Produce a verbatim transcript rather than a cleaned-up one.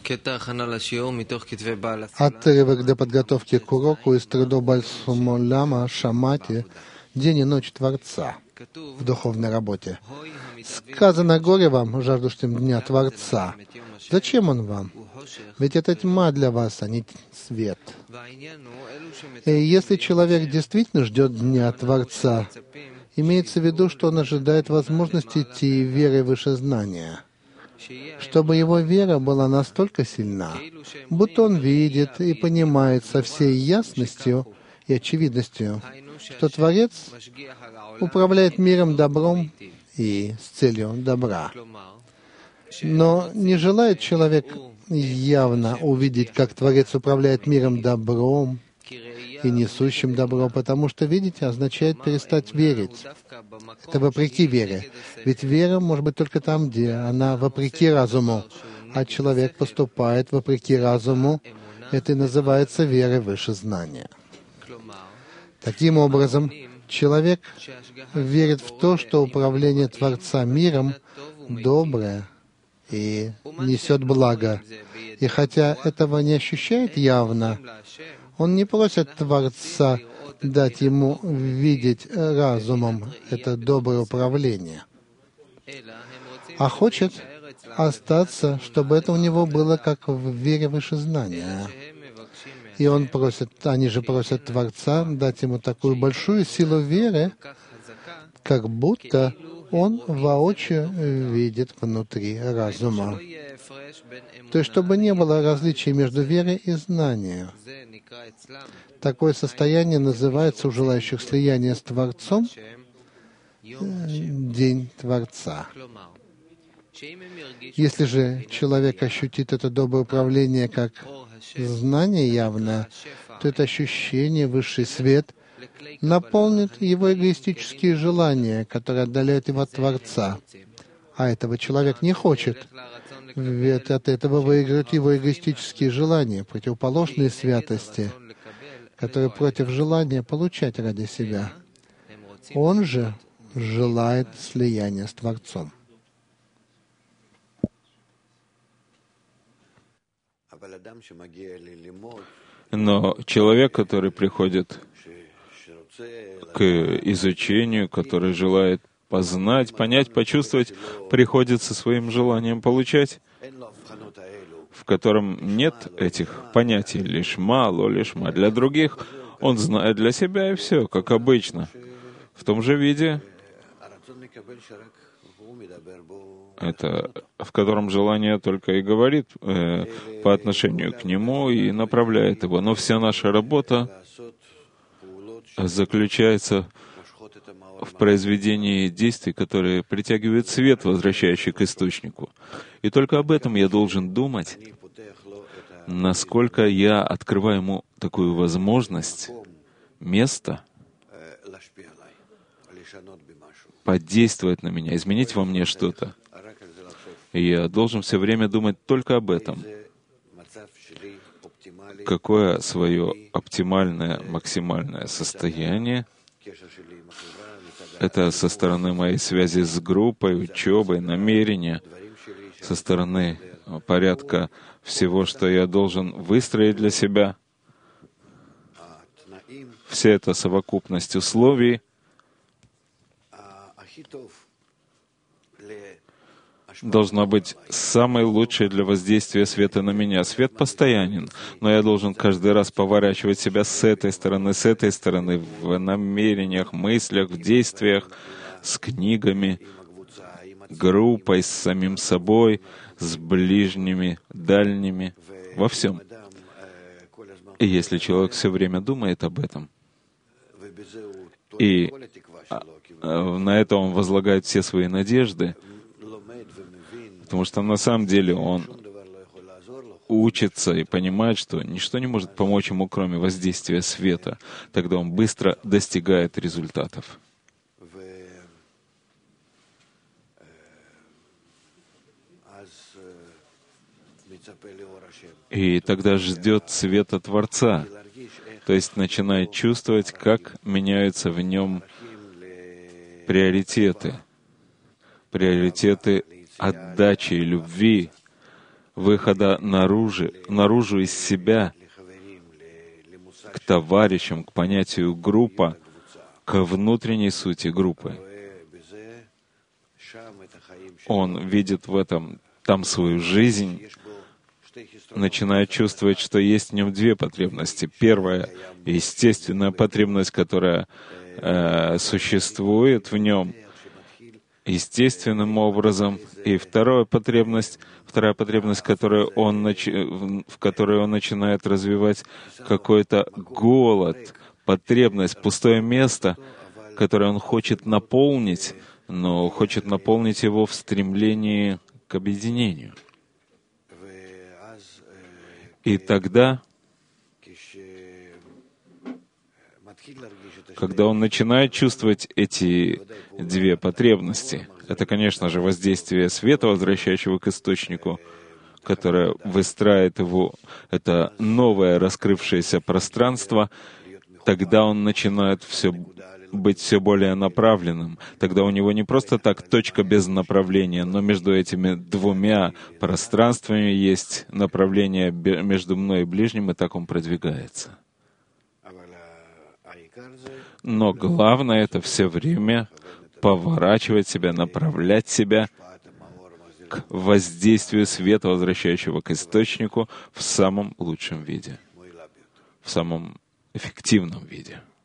Отрывок для подготовки к уроку из трудов Бальсумоляма Шамати «День и ночь Творца» в духовной работе. Сказано: «Горе вам, жаждущим Дня Творца». Зачем он вам? Ведь это тьма для вас, а не свет. И если человек действительно ждет Дня Творца, имеется в виду, что он ожидает возможности идти верой выше знания, чтобы его вера была настолько сильна, будто он видит и понимает со всей ясностью и очевидностью, что Творец управляет миром добром и с целью добра. Но не желает человек явно увидеть, как Творец управляет миром добром и несущим добро, потому что видеть означает перестать верить. Это вопреки вере. Ведь вера может быть только там, где она вопреки разуму, а человек поступает вопреки разуму. Это и называется верой выше знания. Таким образом, человек верит в то, что управление Творца миром доброе и несет благо. И хотя этого не ощущает явно, он не просит Творца дать ему видеть разумом это доброе управление, а хочет остаться, чтобы это у него было как в вере выше знания. И он просит, они же просят Творца дать ему такую большую силу веры, как будто он воочию видит внутри разума. То есть, чтобы не было различий между верой и знанием. Такое состояние называется у желающих слияния с Творцом День Творца. Если же человек ощутит это доброе управление как знание явное, то это ощущение, высший свет, наполнит его эгоистические желания, которые отдаляют его от Творца. А этого человек не хочет. Ведь от этого выиграют его эгоистические желания, противоположные святости, которые против желания получать ради себя. Он же желает слияния с Творцом. Но человек, который приходит к изучению, который желает познать, понять, почувствовать, приходит со своим желанием получать, в котором нет этих понятий лишма, ло лишма. Для других он знает для себя, и все, как обычно. В том же виде, это в котором желание только и говорит э, по отношению к нему и направляет его. Но вся наша работа заключается в произведении действий, которые притягивают свет, возвращающий к источнику. И только об этом я должен думать, насколько я открываю ему такую возможность, место подействовать на меня, изменить во мне что-то. И я должен все время думать только об этом. Какое свое оптимальное, максимальное состояние это со стороны моей связи с группой, учебой, намерения, со стороны порядка всего, что я должен выстроить для себя. Вся эта совокупность условий должна быть самой лучшей для воздействия света на меня. Свет постоянен, но я должен каждый раз поворачивать себя с этой стороны, с этой стороны, в намерениях, мыслях, в действиях, с книгами, группой, с самим собой, с ближними, дальними, во всем. И если человек все время думает об этом, и на это он возлагает все свои надежды, потому что на самом деле он учится и понимает, что ничто не может помочь ему, кроме воздействия света. Тогда он быстро достигает результатов. И тогда ждет света Творца, то есть начинает чувствовать, как меняются в нем приоритеты, приоритеты отдачи и любви выхода наружу, наружу из себя, к товарищам, к понятию группа, к внутренней сути группы. Он видит в этом там свою жизнь, начинает чувствовать, что есть в нем две потребности. Первая — естественная потребность, которая э, существует в нем естественным образом, и вторая потребность, вторая потребность, которую он нач... в которой он начинает развивать какой-то голод, потребность, пустое место, которое он хочет наполнить, но хочет наполнить его в стремлении к объединению. И тогда, когда он начинает чувствовать эти две потребности, это, конечно же, воздействие света, возвращающего к источнику, которое выстраивает его, это новое раскрывшееся пространство, тогда он начинает все, быть все более направленным. Тогда у него не просто так точка без направления, но между этими двумя пространствами есть направление между мной и ближним, и так он продвигается. Но главное — это все время поворачивать себя, направлять себя к воздействию света, возвращающего к источнику, в самом лучшем виде, в самом эффективном виде.